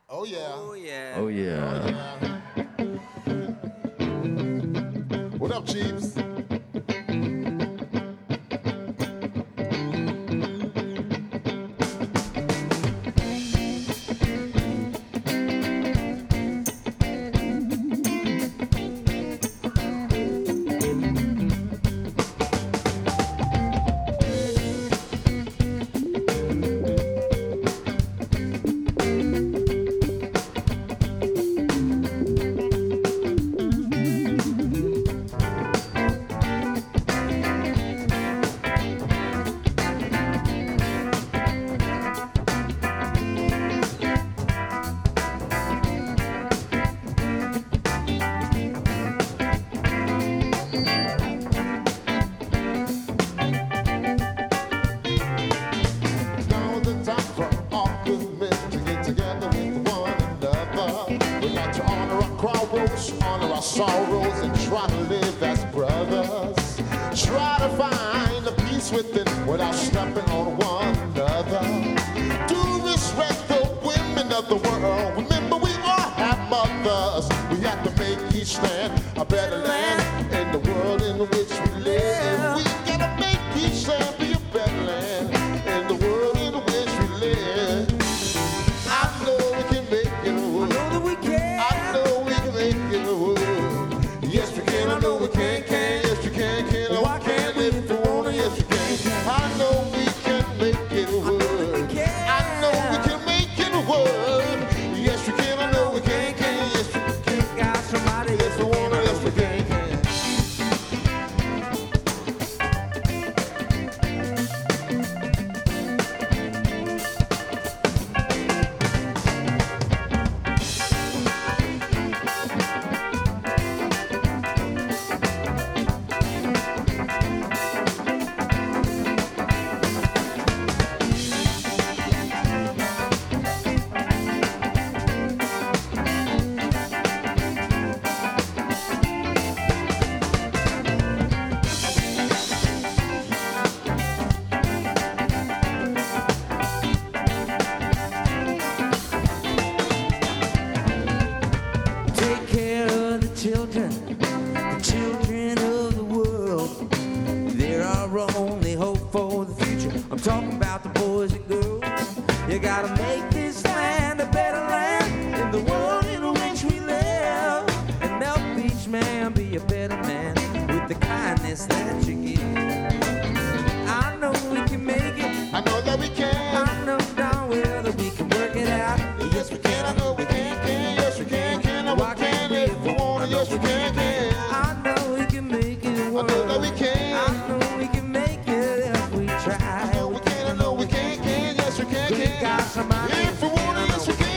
Oh yeah. Oh yeah. Oh Oh yeah. yeah. What up, Chiefs? Now the time for all good men to get together with one another. We got to honor our quarrels, honor our sorrows, and try to live as brothers. Try to find the peace within without stepping on one another. Do respect the women of the world. Remember, we all have mothers. We have to make each land a better land in the world in which we live. We gotta make each land be a better land in the world in which we live. I know we can make it work. Know that we can. I know we can make it work. Yes, we can. I know we can. Yes, we can. Oh, Why I can't can we? if we wanna. Yes, we can. I know we can make it work. I know we can make it work. Yes, we can. I know we can. Yes, we can. Got somebody Yes, we wanna. Yes, we can. Take care of the children of the world. They're our only hope for the future. I'm talking about the boys and girls. You gotta make this land a better land in the world in which we live. And help each man be a better man with the kindness that you give. I know we can make it. I know that we can. I know darn well that we can work it out. Yes, we can. I know we can. Yes, we can. Why We can can't we? if we wanna. Yes, we can. I know we can make it I work. know that we can. I know we can make it if we try. I know we can. I know we can. Yes, we can. We got somebody. If we wanna, yes, we can.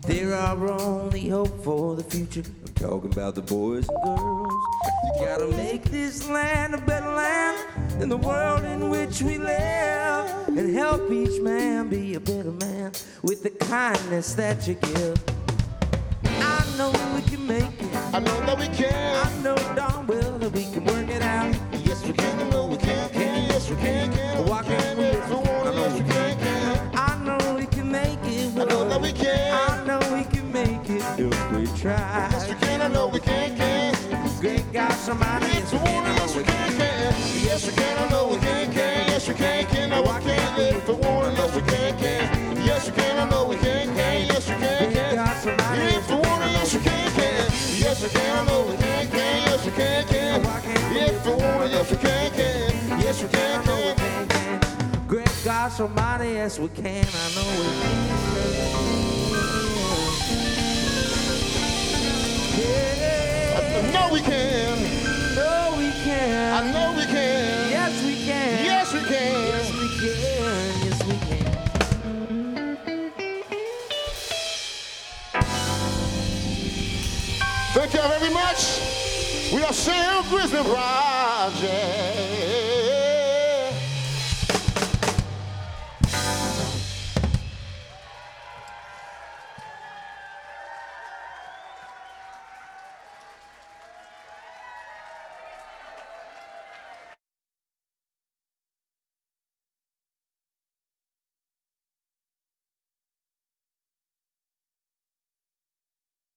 They're our only hope for the future. I'm talking about the boys and girls. You gotta make this land a better land than the world in which we live, and help each man be a better man with the kindness that you give. I know we can make it. I know that we can. I know darn well that we can work it out. Yes, we can. I know we can. Yes, we can. Why can't we? If we want it, yes, we can. I know we can make it. I know that we can. I know we can make it if we try. Yes, we can. I know we can. Great God, somebody. If we want it, yes, we can. Yes, we can. I know we can. Yes, we can. No, I can't. If we want it, yes, we can. Yes, we can. I know we can. Yes, we can. Great God, somebody. If we want it, yes, we can. Yes, we can. I know we can. Yes, we can. If we want it, yes, we can. Yes, we can. Great God, somebody, yes, we can. I know we can. Yeah. I know we can. No, we can. I know we can. Yes, we can. Yes, we can. Yes, we can. Yes, we can. Thank you very much. We are Sam Grizzly Project.